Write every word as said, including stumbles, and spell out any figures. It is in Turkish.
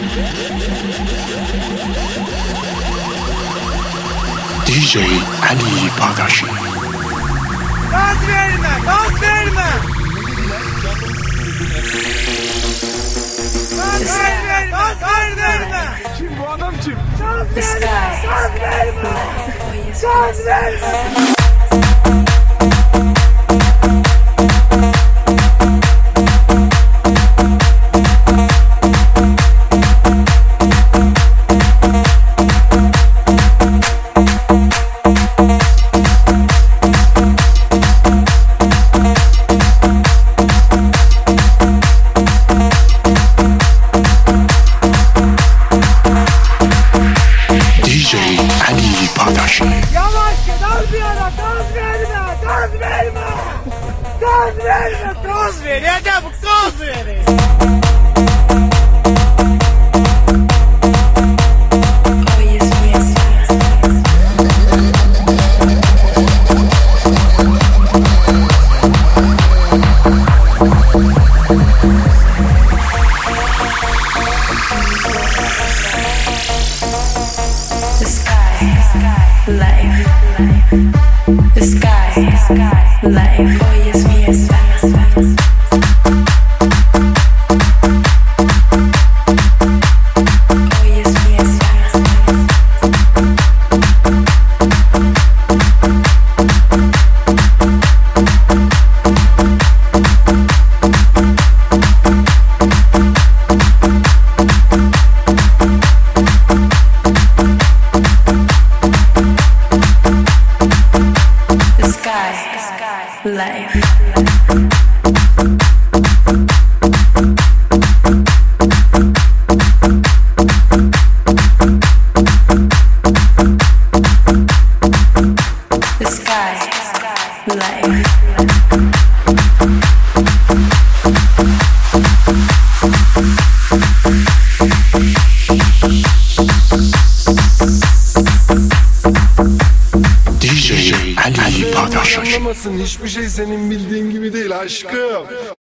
D J Ali Bağdaşı. Gaz verme, gaz verme. Gaz verme, gaz verme. Kim bu adam kim? Gaz verme, gaz verme. Gaz verme. Yavaş gaz bir ara, gaz verme, gaz verme. Gaz verme, gaz ver. Ya da bu gaz ver. Life, the sky, life, oh yes, yes, fast. Life. The sky, life. D J Ali Bağdaşı. Anlamasın, hiçbir şey senin bildiğin gibi değil aşkım.